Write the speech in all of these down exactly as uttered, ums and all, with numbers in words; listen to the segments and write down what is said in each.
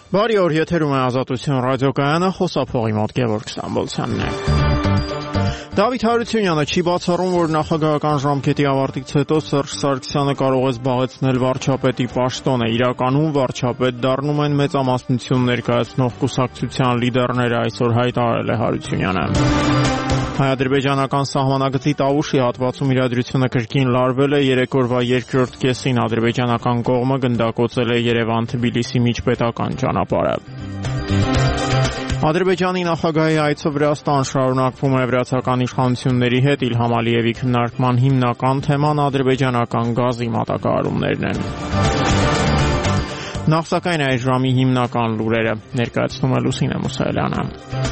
Բարի օր, եթերում է Ազատություն ռադիոկայանը, խոսափողի մոտ Գևորգ Ստամբոլցյանն է։ Դավիթ Հարությունյանը չի բացառում, որ նախագահական ժամկետի ավարտից հետո Սերժ Սարգսյանը կարող է զբաղեցնել վարչապետի պաշտոնը։ Իրականում վարչապետ դառնում են մեծամասնություն ներկայացնող կուսակցության լիդերները, այսօր հայտարարել է Հարությունյանը։ Հայ-ադրբեջանական սահմանագծի Տավուշի հատվածում իրադրությունը կրկին լարվել է, երեք օրվա երկրորդ կեսին ադրբեջանական կողմը գնդակոծել է Երևան-Թբիլիսի միջպետական ճանապարհը։ Ադրբեջանի նախագահի այցը Վրաստան շարունակվում է վրացական իշխանությունների հետ Իլհամ Ալիևի քննարկման հիմնական թեման ադրբեջանական գազի մատակարարումներն են։ Նախ սակայն այս ժամի հիմնական լուրերը ներկայացնում է Լուսինե Մուսայելյանը։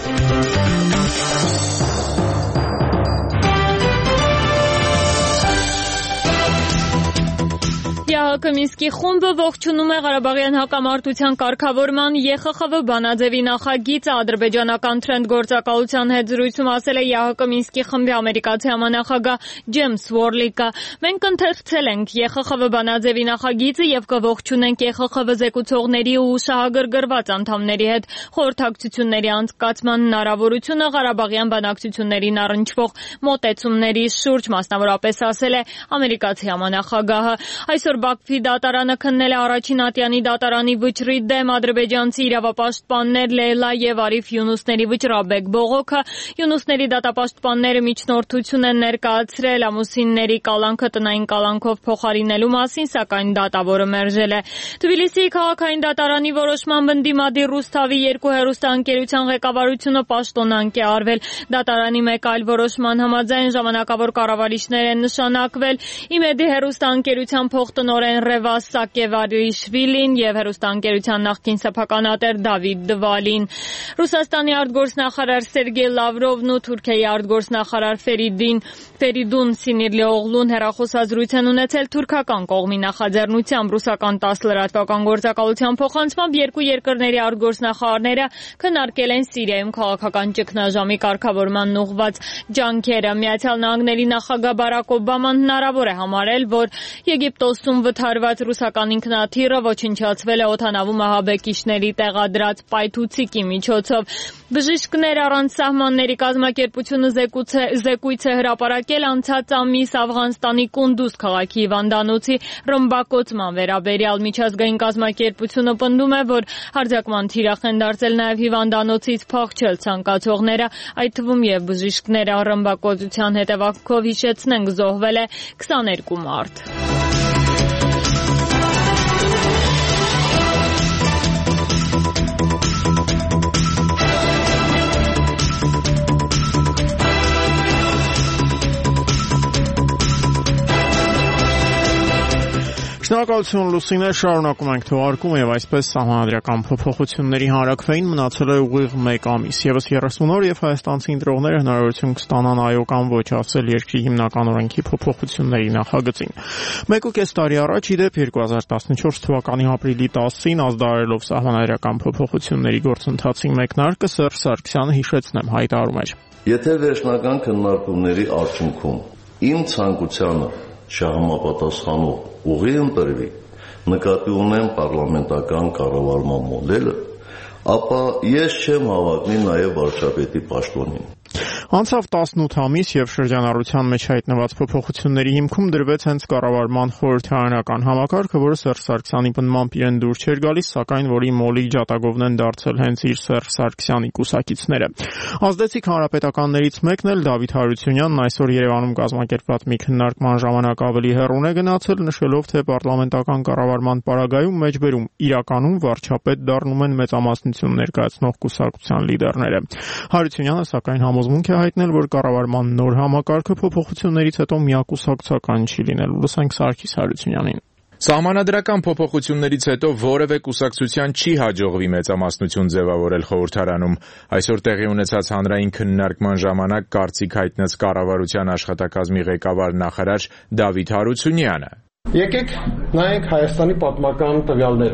Մինսկի խումբը ողջունում է Ղարաբաղյան հակամարտության կարգավորման Է Խ Խ V բանաձևի նախագիծը։ Ադրբեջանական Թրենդ գործակալության հետ զրույցում ասել է Է Հ Կ Մինսկի խմբի ամերիկացի համանախագահ Ջեյմս Վորլիկը։ Մենք ընթերցել ենք Է Խ Խ V բանաձևի նախագիծը եւ կողջունենք Է Խ Խ V զեկուցողների ու շահագրգռված անդամների հետ խորհրդակցությունների անցկացման հնարավորությունը Ղարաբաղյան բանակցություններին առնչվող մոտեցումների շուրջ, մասնավորապես ասել է ամերիկացի համանախագահը։ Այսօր Բաքվի դատարանը քննել է առաջին ատյանի դատարանի վճռի դեմ ադրբեջանցի իրավապաշտպաններ Լեյլա եւ Արիֆ Յունուսների վճռաբեկ բողոքը։ Յունուսների դատապաշտպանները միջնորդություն են ներկայացրել ամուսինների կալանքը տնային կալանքով փոխարինելու մասին, սակայն դատավորը մերժել է։ Թբիլիսիի քաղաքային դատարանի որոշմամբ ընդդիմադիր Ռուսթավի երկու հեռուստաընկերության ղեկավարությունը պաշտոնանկ է արվել։ Դատարանի մեկ այլ որոշման համաձայն ժամանակավոր կառավարիչներ են նշանակվել Իմեդի հեռուստաընկերության փոխտնօրեն Ռևաս Սակեվարիշվիլին եւ հեռուստաընկերության նախկին սեփականատեր Դավիթ Դվալին։ Ռուսաստանի արտգործնախարար Սերգեյ Լավրովն ու Թուրքիայի արտգործնախարար Ֆերիդին Ֆերիդուն Սինիրլիօղլուն հեռախոսազրույց են ունեցել թուրքական կողմի նախաձեռնությամբ։ Ռուսական տաս լրատվական գործակալության փոխանցմամբ երկու երկրների արտգործնախարարները քննարկել են Սիրիայում քաղաքական ճգնաժամի կարգավորման ուղղված ջանքերը։ Միացյալ Նահանգների նախագահ Բարակ Օբաման հնարավոր է համարել, որ Եգիպտոսում վթարված ռուսական ինքնաթիռը ոչնչացվել է օդանավում ահաբեկիչների տեղադրած պայթուցիկի միջոցով։ Բժիշկներ առանց սահմանների կազմակերպությունը զեկույց է հրապարակել անցած ամիս Աֆղանստանի Կունդուզ քաղաքի հիվանդանոցի ռմբակոծման վերաբերյալ։ Միջազգային կազմակերպությունը պնդում է, որ հարձակման թիրախ են դարձել նաև հիվանդանոցից փախչել ցանկացողները, այդ թվում եւ բժիշկները։ Ռմբակոծության հետևանքով, հիշեցնենք, զոհվել է քսաներկու մարդ։ Շնորհակալություն Լուսինե, շարունակում ենք թողարկումը եւ այսպես սահմանադրական փոփոխությունների հանրաքվեին մնացել է ուղիղ մեկ ամիս։ Եվս երեսուն օր եւ հայաստանցի ընտրողները հնարավորություն կստանան այո կամ ոչ ասել երկրի հիմնական օրենքի փոփոխությունների նախագծին։ Մեկ ու կես տարի առաջ, ի դեպ երկու հազար տասնչորս թվականի ապրիլի տասին, ազդարարելով սահմանադրական փոփոխությունների գործընթացի մեկնարկը, Սերժ Սարգսյանը, հիշեցնեմ, հայտարարում էր. Եթե վերջնական քննարկումների արդյունքում իմ ցանկությանը չհամապատասխանող ուղի ընտրվի, նկատի ունեմ պարլամենտական կառավարման մոդելը, ապա ես չեմ հավակնի նաև վարչապետի պաշտոնին։ Անցավ տասնութ ամիս եւ շրջանառության մեջ հայտնված փոփոխությունների հիմքում դրվեց հենց կառավարման խորհրդարանական համակարգը, որը Սերժ Սարգսյանի պնդմամբ իրեն դուր չէր գալիս, սակայն որի մոլի ջատագովն են դարձել հենց իր Սերժ Սարգսյանի կուսակիցները։ Ազդեցիկ հանրապետականներից մեկն էլ Դավիթ Հարությունյանն այսօր Երևանում կազմակերպված մի քննարկման ժամանակ ավելի հեռուն է գնացել, նշելով, թե պարլամենտական կառավարման պարագայում մեջբերում իրականում վարչապետ դառնում են մեծամասնություն ներկայացնող կուսակցության լիդերները։ Հարությունյանը սակայն համոզմունք է հայտնել, որ կառավարման նոր համակարգը փոփոխություններից հետո միակուսակցական չի լինելու։ Լսենք Սարգիս Հարությունյանին։ Սահմանադրական փոփոխություններից հետո որևէ կուսակցության չի հաջողվի մեծամասնություն ձևավորել խորհրդարանում։ Այսօր տեղի ունեցած հանրային քննարկման ժամանակ կարծիք հայտնեց կառավարության աշխատակազմի ղեկավար նախարար Դավիթ Հարությունյանը։ Եկեք նայենք Հայաստանի պատմական տվյալները։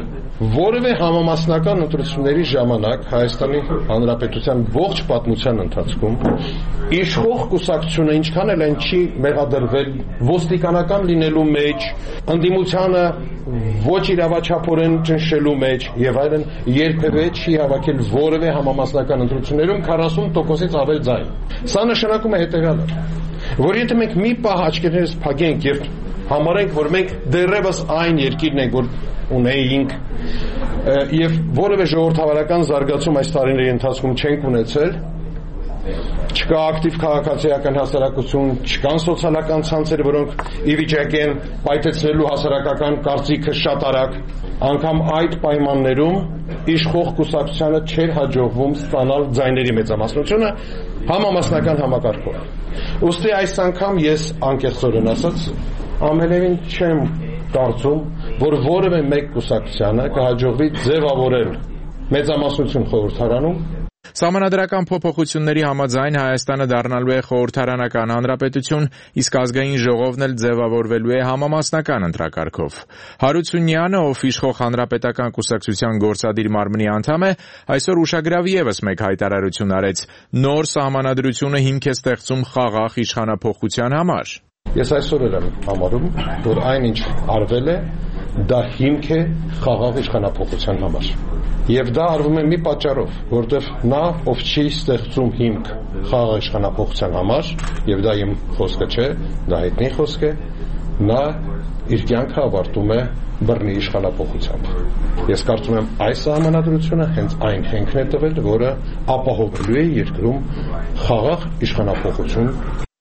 որևէ համամասնական ընտրությունների ժամանակ Հայաստանի Հանրապետության ողջ պատմության ընթացքում իշխող կուսակցությունը ինչքան էլ այն չի մեղադրվել ոստիկանական լինելու մեջ, ընդդիմությանը ոչ իրավաչափորեն ճնշելու մեջ եւ այլն, երբևէ չի հավաքել որևէ համամասնական ընտրություններում քառասուն տոկոսից ավել ձայն։ Սա նշանակում է հետեւյալը, որ եթե մենք մի պահ աչքերս փակենք եւ համարենք, որ մենք դեռևս այն երկիրն ենք, որ ունեինք եւ որևէ ժողովրդավարական զարգացում այս տարիների ընթացքում չենք ունեցել, չկա ակտիվ քաղաքացիական հասարակություն, չկան սոցիալական ցանցեր, որոնք ի վիճակի են պայթեցնելու հասարակական կարծիքը շատ արագ, անգամ այդ պայմաններում իշխող կուսակցությանը չէր հաջողվում ստանալ ձայների մեծամասնությունը համամասնական համակարգով։ Ուստի այս անգամ ես անկեղծորեն ասած ամենևին չեմ կարծում, որ որևէ մեկ կուսակցությանը կհաջողվի ձևավորել մեծամասնություն խորհրդարանում։ Սահմանադրական փոփոխությունների համաձայն Հայաստանը դառնալու է խորհրդարանական հանրապետություն, իսկ ազգային ժողովն էլ ձևավորվելու է համամասնական ընտրակարգով։ Հարությունյանը, ով իշխող հանրապետական կուսակցության գործադիր մարմնի անդամ է, այսօր ուշագրավ ևս մեկ հայտարարություն արեց. նոր սահմանադրությունը հիմք է ստեղծում խաղաղ իշխանափոխության համար։ Ես այսօր եմ համարում, որ այնինչ արվել է, դա հիմք է խաղաղ իշխանափոխության համար։ Եվ դա արվում է մի պատճառով, որտեղ նա, ով չի ստեղծում հիմք խաղաղ իշխանափոխության համար, եւ դա իմ խոսքը չէ, դա հայտնի խոսք է, նա իր կյանքը ավարտում է բռնի իշխանափոխությամբ։ Ես կարծում եմ այս սահմանադրությունը հենց այն հենքն է տվել, որը ապահովելու է երկրում խաղաղ իշխանափոխություն։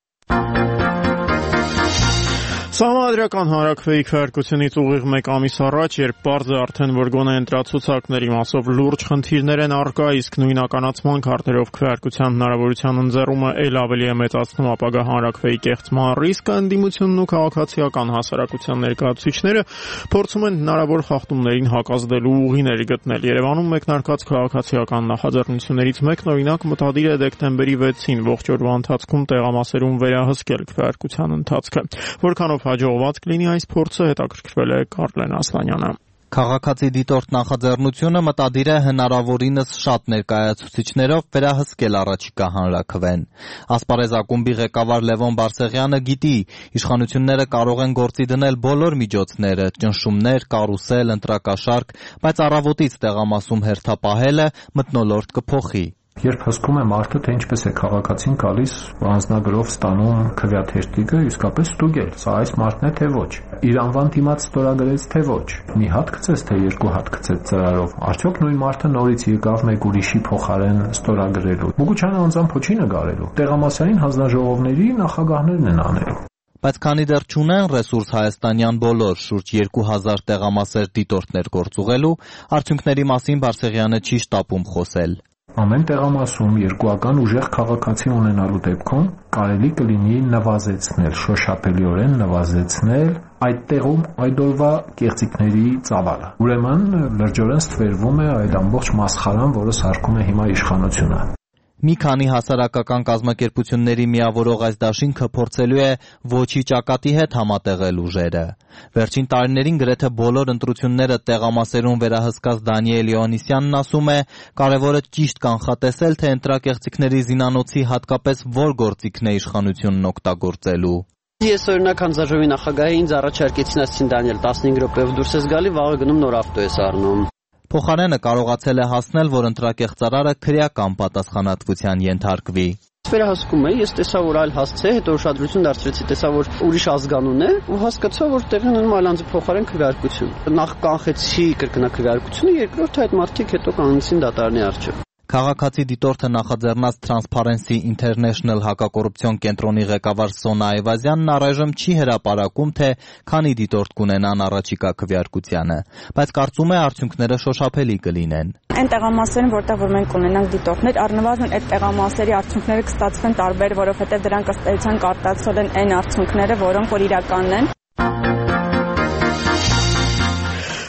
Սահմանադրական հանրաքվեի քվեարկությունից ուղիղ մեկ ամիս առաջ, երբ պարզ է արդեն, որ գոնե ընտրացուցակների մասով լուրջ խնդիրներ են առկա, իսկ նույնականացման քարտերով քվեարկության հնարավորության ընձեռումը էլ ավելի է մեծացնում ապագա հանրաքվեի կեղծման ռիսկը, ընդդիմությունն ու քաղաքացիական հասարակության ներկայացուցիչները փորձում են հնարավոր խախտումներին հակազդելու ուղիներ գտնել։ Երևանում մեկնարկած քաղաքացիական նախաձեռնություններից մեկն օրինակ մտադիր է դեկտեմբերի վեցին ողջ օրվա ընթացքում տեղամասերում վերահսկել քվեարկության ընթացքը։ Որքանով հաջողված կլինի այս փորձը, հետաքրքրվել է Կարլեն Ասլանյանը։ Քաղաքացի դիտորդ նախաձեռնությունը մտադիր է հնարավորինս շատ ներկայացուցիչներով վերահսկել առաջիկա հանրաքվեն։ Ասպարեզ ակումբի ղեկավար Լևոն Բարսեղյանը գիտի, իշխանությունները կարող են գործի դնել բոլոր միջոցները՝ ճնշումներ, կարուսել, ընտրակաշարք, բայց առավոտից տեղամասում հերթապահելը մթնոլորտ կփոխի։ Երբ հսկում է մարդը, թե ինչպես է քաղաքացին գալիս անձնագրով ստանում քվեաթերթիկը, իսկապես ստուգել, սա այս մարդն է թե ոչ։ Իր անվան դիմաց ստորագրեց թե ոչ։ Մի հատ գցեց թե երկու հատ գցեց ծրարով։ Արդյոք նույն մարդը նորից եկավ մեկ ուրիշի փոխարեն ստորագրելու։ Մուգուչյանը անձամբ չի նկարելու։ Տեղամասային հանձնաժողովների նախագահներն են անելու։ Բայց քանի դեռ չունեն ռեսուրս հայաստանյան բոլոր շուրջ երկու հազար տեղամասեր դիտորդներ գործուղելու, արդյունքների մասին Բարսեղյանը չի շտապում խոսել։ Ամեն տեղամասում երկուական ուժեղ քաղաքացի ունենալու դեպքում կարելի կլինի նվազեցնել, շոշափելիորեն նվազեցնել այդ տեղում այդ օրվա կեղծիքների ծավալը։ Ուրեմն լրջորեն ստվերվում է այդ ամբողջ մասխարան, որը սարքում է հիմա իշխանությունը։ Մի քանի հասարակական կազմակերպությունների միավորող այս դաշինքը փորձելու է ոչի ճակատի հետ համատեղել ուժերը։ Վերջին տարիներին գրեթե բոլոր ընտրությունները տեղամասերում վերահսկած Դանիել Յոհաննիսյանն ասում է, կարևորը ճիշտ կանխատեսել, թե ընտրակեղծիքների զինանոցի հատկապես որ գործիքն է իշխանությունն օգտագործելու։ Ես օրինակ հանձնաժողովի նախագահի ինձ առաջարկեցին, ասեցին Դանիել տասնհինգ րոպեով դուրս ես գալի, վաղը գնում նոր ավտո ես առնում։ Փոխարենը կարողացել է հասնել, որ ընտրակեղծարարը քրեական պատասխանատվության ենթարկվի։ Վերահսկում է, ես տեսա, որ այլ հասցե, հետո ուշադրություն դարձրեցի, տեսա, որ ուրիշ ազգանուն է, ու հասկացա, որ տեղի ունենում այլ անձի փոխարեն քվեարկություն։ Նախ կանխեցի կրկնակվեարկությունը, երկրորդը այդ մարդիկ հետո կանգնեցին դատարանի առջև։ Քաղաքացի դիտորդը նախաձեռնած Transparency International հակակոռուպցիոն կենտրոնի ղեկավար Սոնա Այվազյանն առայժմ չի հրապարակում, թե քանի դիտորդ կունենան առաջիկա քվեարկությանը, բայց կարծում է արդյունքները շոշափելի կլինեն։ Այն տեղամասերում, որտեղ որ մենք ունենանք դիտորդներ, առնվազն այդ տեղամասերի արդյունքները կստացվեն տարբեր, որովհետև դրանք ըստ էության կարտացել են այն արդյունքները, որոնք որ իրականն են։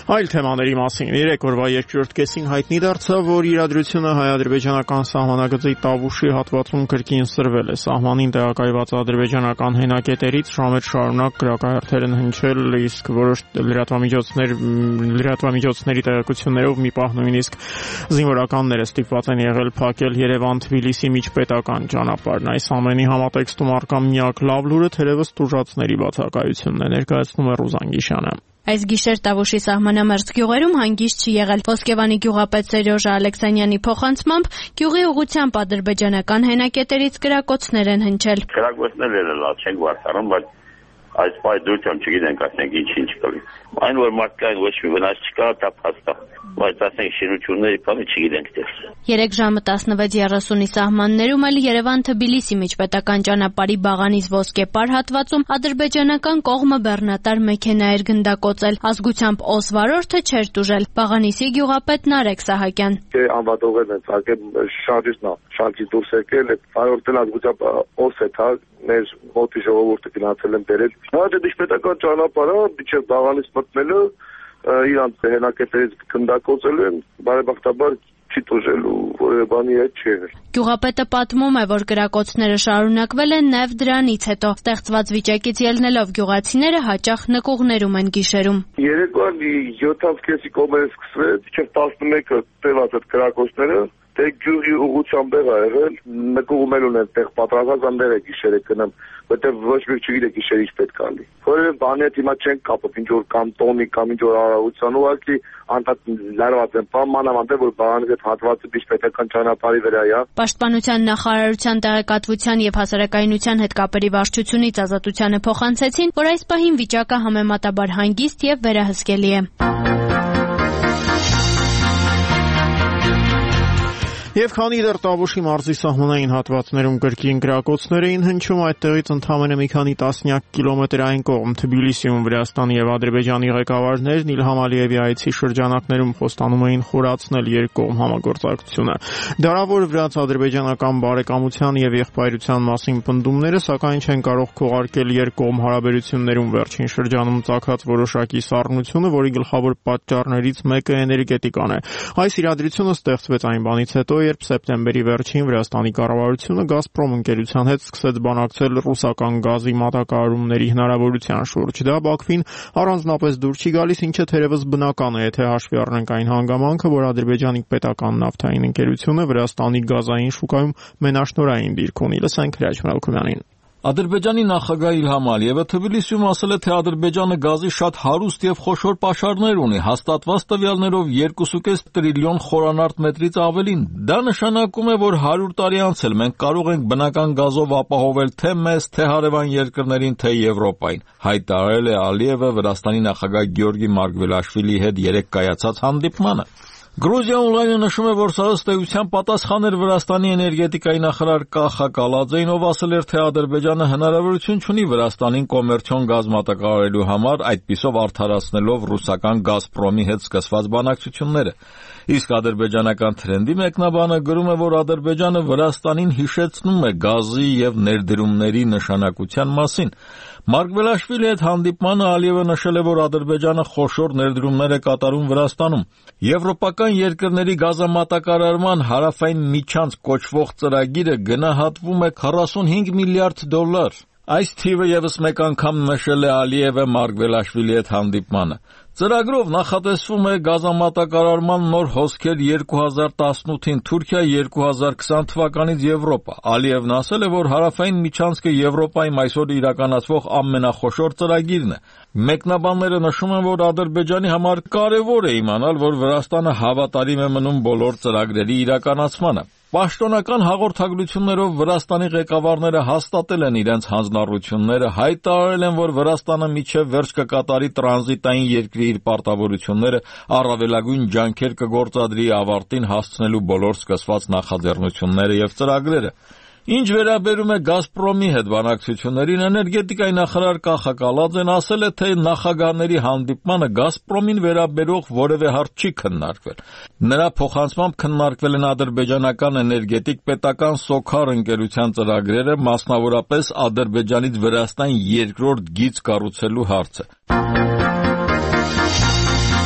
Այլ թեմաների մասին երեք օրվա երկրորդ կեսին հայտնի դարձավ, որ իրադրությունը հայ-ադրբեջանական սահմանագծի Տավուշի հատվածում կրկին սրվել է։ Սահմանին տեղակայված ադրբեջանական հենակետերից ժամեր շարունակ գրակահերթեր են հնչել, իսկ որոշ լրատվամիջոցներ լրատվամիջոցների տեղեկություններով մի պահ նույնիսկ զինվորականները ստիպված են եղել փակել Երևան-Թբիլիսի միջպետական ճանապարհն։ Այս ամենի համատեքստում առկա միակ լավ լուրը թերևս տուժածների բացակայությունն է, ներկայացնում է Ռուզան Գիշյանը։ Այս գիշեր Տավուշի սահմանամերձ գյուղերում հանգիստ չի եղել։ Ոսկեվանի գյուղապետ Սերյոժա Ալեքսանյանի փոխանցմամբ գյուղի ուղղությամբ ադրբեջանական հենակետերից կրակոցներ են հնչել։ Կրակոցներ էլ լավ չենք վարտարում, բայց այս պայդրությամբ չգիտենք ասենք ինչ-ինչ կլի։ Այն որ մարդկային ոչ մի վնաս չկա, դա փաստ է, բայց ասենք շինությունների բանը չգիտենք դեռ։ երեք ժամը տասնվեց երեսունի սահմաններում էլ Երևան-Թբիլիսի միջպետական ճանապարհի Բաղանից Ոսկեպար հատվածում ադրբեջանական կողմը բեռնատար մեքենա էր գնդակոծել, ազգությամբ օս վարորդը չէր տուժել։ Բաղանիսի գյուղապետ Նարեկ Սահակյան։ Անվատողերն են ցակել շարժիչնա, շարժից դուրս եկել է, վարորդն ազգությամբ օս է թա մեր մոտի ժողովուրդը գնացել են բերել։ Դա դիպետական ճանապարհը, միջև Բաղանից մտնելը իրանց հենակետերից գնդակոծել են, բարեբախտաբար չի տուժելու, որևէ բանի հետ չի եղել։ Գյուղապետը պատմում է, որ կրակոցները շարունակվել են նաև դրանից հետո։ Ստեղծված վիճակից ելնելով գյուղացիները հաճախ նկուղներում են գիշերում։ Երեկոյան յոթ կեսի կողմերը սկսվեց, մինչև տասնմեկը տևած այդ կրակոցները, դե գյուղի ուղղությամբ եղա եղել, նկուղում էլ ունեն տեղ պատրաստած անդեղ է գիշերը գնամ, որտեղ ոչ մի չգիտե գիշերը ինչ պետք է լինի։ Որևէ բանի հետ հիմա չենք կապում, ինչ որ կամ տոնի կամ ինչ որ արարողության, ուղղակի անդադ լարված են, բան մանավանդ է, որ Բաղանից այդ հատվածը միջպետական ճանապարհի վրա է։ Պաշտպանության նախարարության տեղեկատվության եւ հասարակայնության հետ կապերի վարչությունից Ազատությանը փոխանցեցին, որ այս պահին վիճակը համեմատաբար հանգիստ եւ վերահսկելի է։ Եվ քանի դեռ Տավուշի մարզի սահմանային հատվածներում կրկին կրակոցներ էին հնչում, այդտեղից ընդամենը մի քանի տասնյակ կիլոմետր այն կողմ Թբիլիսիում Վրաստանի եւ Ադրբեջանի ղեկավարներն Իլհամ Ալիևի այցի շրջանակներում խոստանում էին խորացնել երկկողմ համագործակցությունը։ Դարավոր վրաց-ադրբեջանական բարեկամության եւ եղբայրության մասին պնդումները, սակայն չեն կարող քողարկել երկկողմ հարաբերություններում վերջին շրջանում ծագած որոշակի սառնությունը, որի գլխավոր պատճառներից մեկը էներգետիկան է։ Այս իրադրությունը ստեղծվեց այն բանից հետո, երբ սեպտեմբերի վերջին Վրաստանի կառավարությունը Գազպրոմ ընկերության հետ սկսեց բանակցել ռուսական գազի մատակարարումների հնարավորության շուրջ։ Դա Բաքվին առանձնապես դուր չի գալիս, ինչը թերևս բնական է, եթե հաշվի առնենք այն հանգամանքը, որ Ադրբեջանի պետական նավթային ընկերությունը Վրաստանի գազային շուկայում մենաշնորհային դիրք ունի։ Լսենք Հրաչ Մելքումյանին։ Ադրբեջանի նախագահ Իլհամ Ալիևը Թբիլիսիում ասել է, թե Ադրբեջանը գազի շատ հարուստ եւ խոշոր պաշարներ ունի, հաստատված տվյալներով երկու կես տրիլիոն խորանարդ մետրից ավելին։ Դա նշանակում է, որ հարյուր տարի անց էլ մենք կարող ենք բնական գազով ապահովել թե մեզ, թե հարևան երկրներին, թե Եվրոպային, հայտարարել է Ալիևը Վրաստանի նախագահ Գյորգի Մարգվելաշվիլիի հետ երեկ կայացած հանդիպմանը։ Գրուզիա օնլայնը նշում է, որ սա ըստ էության պատասխան էր Վրաստանի էներգետիկայի նախարար Կախա Կալաձեին, ով ասել էր, թե Ադրբեջանը հնարավորություն չունի Վրաստանին կոմերցիոն գազ մատակարարելու համար, այդպիսով արդարացնելով ռուսական Գազպրոմի հետ սկսված բանակցությունները։ Իսկ ադրբեջանական թրենդի մեկնաբանը գրում է, որ Ադրբեջանը Վրաստանին հիշեցնում է գազի եւ ներդրումների նշանակության մասին։ Մարգվելաշվիլի հետ հանդիպմանը Ալիևը նշել է, որ Ադրբեջանը խոշոր ներդրումներ է կատարում Վրաստանում։ Եվրոպական երկրների գազամատակարարման հարավային միջանց կոչվող ծրագիրը գնահատվում է քառասունհինգ միլիարդ դոլար։ Այս թիվը եւս մեկ անգամ նշել է Ալիևը Մարգվելաշվիլի հետ հանդիպմանը։ Ծրագրով նախատեսվում է գազամատակարարման նոր հոսքեր երկու հազար տասնութին Թուրքիա, երկու հազար քսան թվականից Եվրոպա։ Ալիևն ասել է, որ հարավային միջանցքը Եվրոպայում այսօր իրականացվող ամենախոշոր ծրագիրն է։ Մեկնաբանները նշում են, որ Ադրբեջանի համար կարևոր է իմանալ, որ Վրաստանը հավատարիմ է մնում բոլոր ծրագրերի իրականացմանը։ Պաշտոնական հաղորդագրություններով Վրաստանի ղեկավարները հաստատել են իրենց հանձնառությունները, հայտարարել են, որ Վրաստանը մինչև վերջ կկատարի տրանզիտային երկրի իր պարտավորությունները, առավելագույն ջանքեր կգործադրի ավարտին հասցնելու բոլոր սկսված նախաձեռնությունները եւ ծրագրերը։ Ինչ վերաբերում է Գազպրոմի հետ բանակցություններին, էներգետիկայի նախարար Կախա Կալաձեն ասել է, թե նախագահների հանդիպմանը Գազպրոմին վերաբերող որևէ հարց չի քննարկվել։ Նրա փոխանցմամբ քննարկվել են ադրբեջանական էներգետիկ պետական Սոքար ընկերության ծրագրերը, մասնավորապես Ադրբեջանից Վրաստան երկրորդ գիծ կառուցելու հարցը։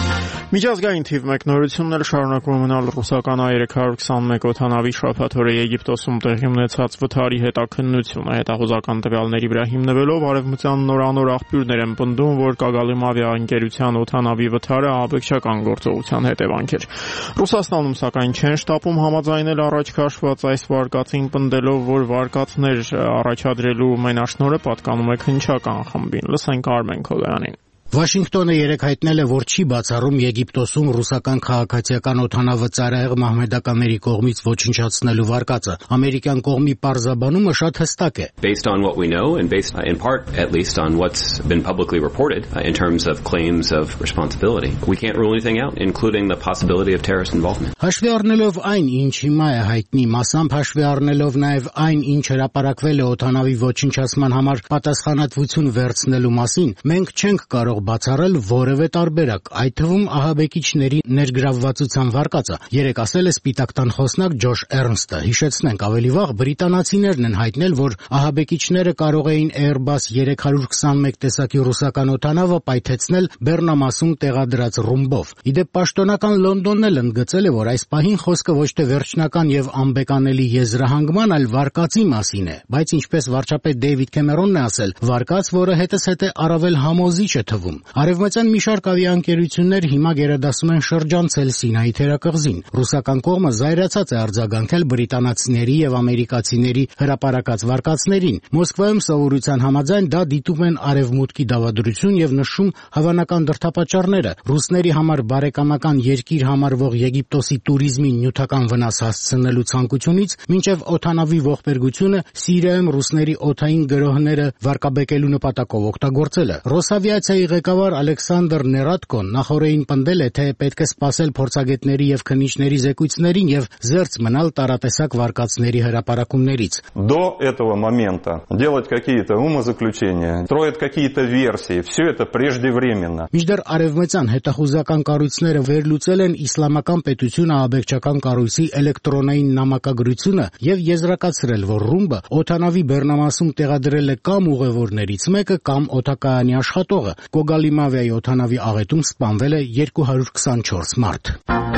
Միջազգային թիվ մեկ նորություններ շարունակում մնալ ռուսական A երեք հարյուր քսանմեկ օդանավի շաբաթ օրը Եգիպտոսում տեղի ունեցած վթարի հետաքննությունը հետախուզական տվյալների վրա հիմնվելով արևմտյան նորանոր աղբյուրներ են պնդում, որ Կագալիմ ավիաընկերության օդանավի վթարը ահաբեկչական գործողության հետևանք էր։ Ռուսաստանում սակայն չեն շտապում համաձայնել առաջ քաշված այս վարկածին, պնդելով, որ վարկածներ առաջադրելու մենաշնորհը պատկանում է քննչական խմբին։ Լսենք Արմեն Քոլյանին։ Վաշինգտոնը երեկ հայտնել է, որ չի բացառում Եգիպտոսում ռուսական քաղաքացիական օդանավը ծայրահեղ մահմեդականների կողմից ոչնչացնելու վարկածը։ Ամերիկյան կողմի պարզաբանումը շատ հստակ է. Based on what we know and based in part at least on what's been publicly reported in terms of claims of responsibility, we can't rule anything out, including the possibility of terrorist involvement. Հաշվի առնելով այն, ինչ հիմա է հայտնի, մասամբ հաշվի առնելով նաև այն, ինչ հրապարակվել է օդանավի ոչնչացման համար պատասխանատվություն վերցնելու մասին, մենք չենք կարող բացառել որևէ տարբերակ, այդ թվում ահաբեկիչների ներգրավվածության վարկածը։ Երեք ասել է Սպիտակ տան խոսնակ Ջոշ Էրնստը։ Հիշեցնենք, ավելի վաղ բրիտանացիներն են հայտնել, որ ահաբեկիչները կարող էին Airbus երեք հարյուր քսանմեկ տեսակի ռուսական օդանավը պայթեցնել Բեռնամասում տեղադրած ռումբով։ Իդեպ պաշտոնական Լոնդոնն էլ ընդգծել է, որ այս պահին խոսքը ոչ թե վերջնական եւ անբեկանելի եզրահանգման, այլ վարկածի մասին է, բայց ինչպես վարչապետ Դեյվիդ Քեմերոնն է ասել, վարկած, որը հետզհետե առավել համոզիչ է թվում։ Արևմտյան մի շարք ավիաընկերություններ հիմա գերադասում են շրջանցել Սինայի թերակղզին։ Ռուսական կողմը զայրացած է արձագանքել բրիտանացիների եւ ամերիկացիների հրապարակած վարկածներին։ Մոսկվայում սովորության համաձայն դա դիտում են արևմուտքի դավադրություն եւ նշում հավանական դրդապատճառները։ Ռուսների համար բարեկամական երկիր համարվող Եգիպտոսի туриզմին նյութական վնաս հասցնելու ցանկությունից մինչև օդանավի ողբերգությունը Սիրիայում ռուսների օդային գրոհները վարկաբեկելու նպատակով օգտագործելը։ Ռոսավիացիայի ղեկավար Ալեքսանդր Ներատկոն նախորդին պնդել է, թե պետք է սպասել փորձագետների եւ քննիչների զեկույցներին եւ զերծ մնալ տարատեսակ վարկածների հրապարակումներից։ До этого момента делать какие-то умозаключения, строить какие-то версии, все это преждевременно. Մինչդեռ արևմտյան հետախուզական կառույցները վերլուծել են իսլամական պետություն ահաբեկչական կառույցի էլեկտրոնային նամակագրությունը եւ եզրակացրել, որ ռումբը օդանավի բեռնամասում տեղադրել է կամ ուղևորներից մեկը կամ օդակայանի աշխատողը։ Կոգալիմավիայի օդանավի աղետում սպանվել է երկու հարյուր քսանչորս մարդ։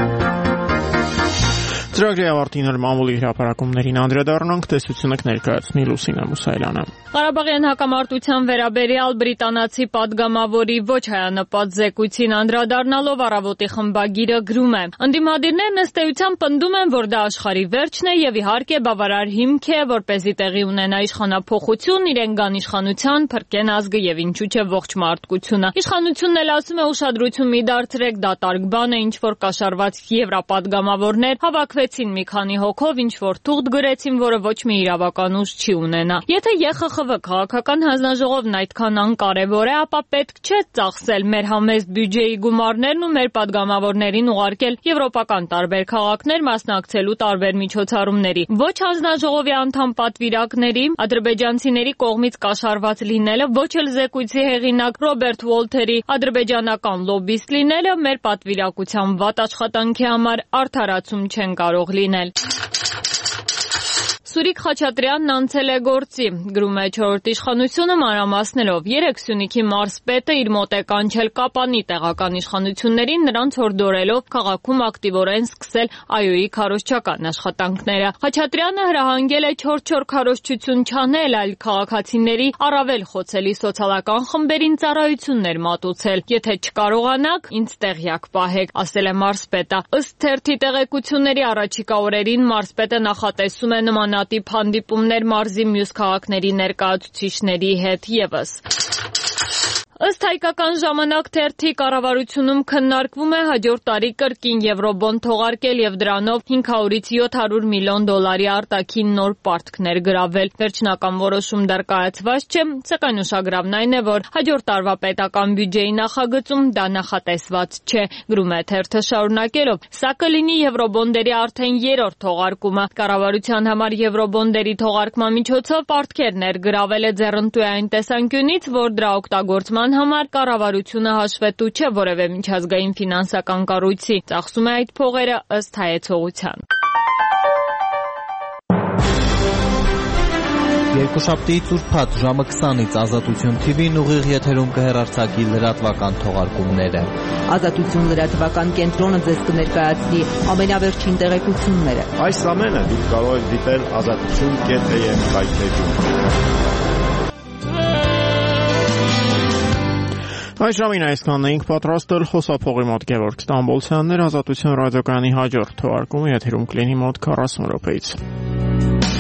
Ծրագրի ավարտին էլ մամուլի հրապարակումներին անդրադառնանք, տեսությունը կներկայացնի Լուսինե Մուսայելյանը։ Ղարաբաղյան հակամարտության վերաբերյալ բրիտանացի падգամավորի ոչ հայանպատ զեկույցին անդրադառնալով առավոտի խմբագիրը գրում է. Ընդդիմադիրներն ըստ էության պնդում են, որ դա աշխարհի վերջն է եւ իհարկե բավարար հիմք է, որպեսզի տեղի ունենա իշխանափոխություն, իրեն գան իշխանության, փրկեն ազգը եւ ինչու՞ չէ ողջ մարդկությունը։ Իշխանությունն էլ ասում է ուշադրություն մի դարձրեք, դատարկ բան է, ինչ որ կաշառված եվրոպադգամավորներ հավաքվեցին մի քանի հոգով, ինչ որ թուղթ գրեցին, որը ոչ մի իրավական ուժ չի ունենա։ Եթե Ե Խ Խ V քաղաքական հանձնաժողովն այդքան անկարևոր է, ապա պետք չէ ծախսել մեր համեստ բյուջեի գումարներն ու մեր падգամավորներին ուղարկել եվրոպական տարբեր քաղաքներ մասնակցելու տարբեր միջոցառումների։ Ոչ հանձնաժողովի անդամ պատվիրակների, ադրբեջանցիների կողմից կաշառված լինելը, ոչ էլ զեկույցի հեղինակ Ռոբերտ Ուոլթերի ադրբեջանական լոբիստ լինելը մեր պատվիրակության վատ աշխատանքի համար արդարացում չեն կարող լինել։ Սուրիկ Խաչատրյանն անցել է գործի, գրում է չորրորդ իշխանությունը մանրամասներով։ Երեք Սյունիքի մարզպետը իր մոտ է կանչել Կապանի տեղական իշխանություններին, նրանց հորդորելով քաղաքում ակտիվորեն սկսել ԱՅՈ-ի քարոզչական աշխատանքները։ Խաչատրյանը հրահանգել է չոր-չոր քարոզչություն չանել, այլ քաղաքացիների առավել խոցելի սոցիալական խմբերին ծառայություններ մատուցել։ Եթե չկարողանաք, ինձ տեղյակ պահեք, ասել է մարզպետը։ Ըստ թերթի տեղեկությունների առաջիկա օրերին մարզպետը նախատեսում է նման տիպ հանդիպումներ մարզի մյուս քաղաքների ներկայացուցիչների հետ ևս։ Ըստ հայկական ժամանակ թերթի կառավարությունում քննարկվում է հաջորդ տարի կրկին եվրոբոն թողարկել եւ դրանով հինգ հարյուրից յոթ հարյուր միլիոն դոլարի արտաքին նոր պարտքներ գրավել։ Վերջնական որոշում դեռ կայացված չէ, սակայն ուշագրավն այն է, որ հաջորդ տարվա պետական բյուջեի նախագծում դա նախատեսված չէ, գրում է թերթը շարունակելով։ Սա կլինի եվրոբոնդերի արդեն երրորդ թողարկումը։ Կառավարության համար եվրոբոնդերի թողարկման միջոցով պարտքեր ներգրավել է ձեռնտու այն տեսանկյունից, որ դրա օգտագործման համար կառավարությունը հաշվետու չէ որևէ միջազգային ֆինանսական կառույցի, ծախսում է այդ փողերը ըստ հայեցողության։ Երկուշաբթիից ուրբաթ ժամը քսանից Ազատություն Թի Վին ուղիղ եթերում կհեռարձակի լրատվական թողարկումները։ Ազատություն լրատվական կենտրոնը ձեզ կներկայացնի ամենավերջին տեղեկությունները։ Այս ամենը դուք կարող եք դիտել ազատություն կետ էյ էմ կայքեջում։ Այս ժամին այսքանն էինք պատրաստել, խոսափողի մոտ Գևորգ Ստամբոլցյանն էր, Ազատություն ռադիոկայանի հաջորդ թողարկումը եթերում կլինի մոտ քառասուն րոպեից։